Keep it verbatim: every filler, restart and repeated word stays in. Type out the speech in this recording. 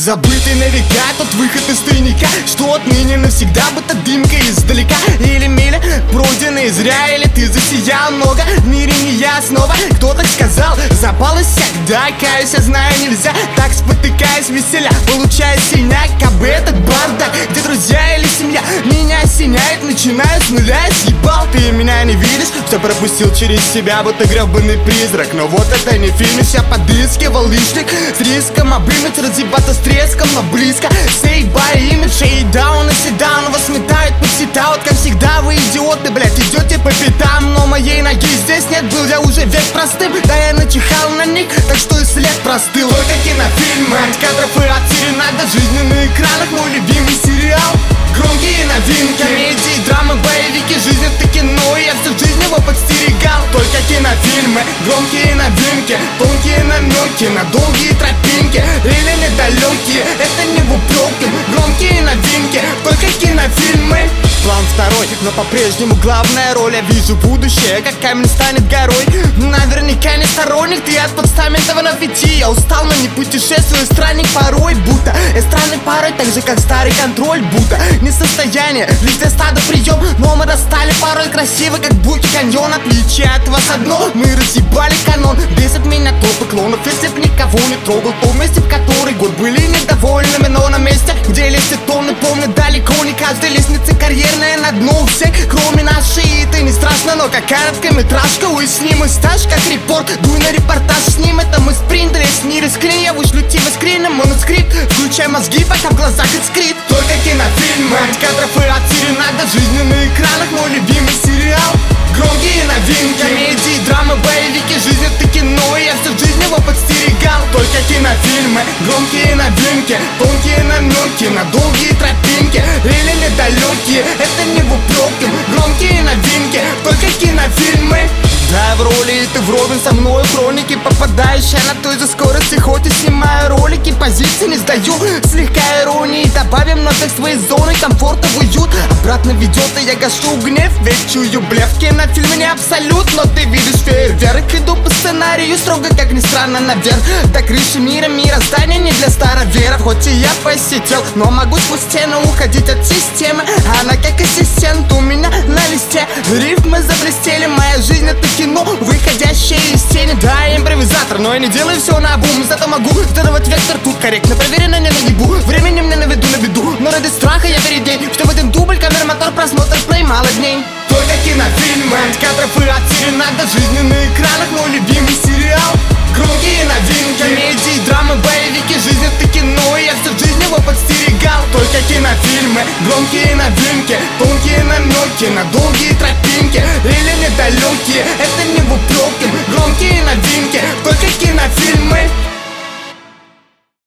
Забытый на века тот выход из тайника, что отныне навсегда будто дымка издалека. Или миля пройденные зря, или ты засиял много, в мире не я снова. Кто так сказал, запалось всегда, каюсь, я знаю, нельзя так спотыкаясь веселя, получая синяк. Об этот бардак, где друзья или семья меня осеняет, начинаю с нуля, съебал. Ты меня не видишь, все пропустил через себя, будто гребаный призрак. Но вот это не фильм, я подыскивал лишних с риском обымать, разъебаться с треском, но близко. Say by image, shade down и sit down, вас метают по ситаут, как всегда вы идиоты, блять, идете по пятам. Но моей ноги здесь нет, был я уже век простым, да я начихал на них, так что и след простыл. Только кинофильмы, кадров и от серенада, жизни на экранах, мой любимый сериал. Громкие новинки, комедии, драмы, боевики, жизнь это кино, и я всю жизнь его подстерегал. Только кинофильмы, громкие новинки, тонкие намеки на долгие тропинки или недалекие, это не в упреке. Громкие новинки, только кинофильмы. План второй, но по-прежнему главная роль. Я вижу будущее, как камень станет горой. Наверняка не сторонник ты от подстаментов на фити. Я устал, но не путешествую, странник порой, будто я странный порой, так же как старый контроль, будто не состояние, лишь для стада прием. Но мы достали порой красиво, как буки каньон. Отличие от вас одно, мы разъебали канон. Бесит меня толпы клонов, если б никого не трогал, то вместе в который год были недовольными. Но на месте, где лезть тонны, помню далеко не каждой лестнице карьерная на дно у всех, кроме нашей. И это не страшно, но как короткометражка, уяснимый стаж, как репорт, дуй на репортаж с ним. Это мы спринтеры, с не рискни, я вышлю тебе скрин, манускрипт, включай мозги, пока в глазах искрит. Только кинофильмы, кадров и от серенада, жизни на экранах, мой любимый сериал. Громкие новинки, комедии, драмы, боевики, жизнь это кино, и я всю жизнь его подстерегал. Только кинофильмы, громкие новинки, тонкие намеки на долгие тропинки или недалекие, это не в упреке. Громкие новинки, только кинофильмы. Да, в роли, ты вровень со мной, хроники, попадающая на той же скорости, хоть и снимаю ролики, позиции не сдаю, слегка иронии добавим, но так своей зоны комфорта в уют обратно ведет, и я гашу гнев, ведь чую блеф. В кинофильме не абсолют, но ты видишь фейерверк, иду по сценарию строго, как ни странно, наверх до крыши мира, мироздания не для староверов. Хоть и я посетил, но могу сквозь стену уходить от системы, она как ассистент у меня на листе. Рифмы заблестели, моя жизнь это кино, выходящее из тени. Да, я импровизатор, но я не делаю все наобум, зато могу здоровать вектор тут корректно, проверено, не наебу. Временем мне наведу на беду, но ради страха я перед ней, что в один дубль, камера, мотор, просмотр, плей, мало дней. Только кинофильмы, кадров и от серенада, жизни на экранах, мой любимый сериал. Громкие новинки, комедии, драмы, боевики, жизнь это кино, и я всю жизнь его подстерегал. Только кинофильмы, громкие новинки, тонкие намеки на долгие тропинки или недалекие, это не в упреке. Громкие новинки, только кинофильмы.